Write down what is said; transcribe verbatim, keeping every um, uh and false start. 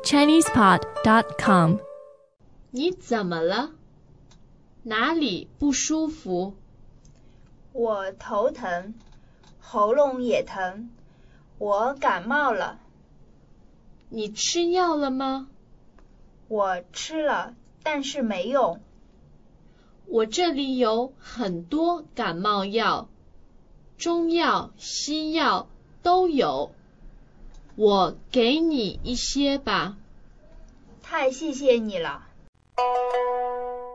ChinesePod dot com。 你怎么了？哪里不舒服？ 我头疼，喉咙也疼，我感冒了。 你吃药了吗？ 我吃了，但是没用。 我这里有很多感冒药，中药、西药都有，我给你一些吧。 太谢谢你了。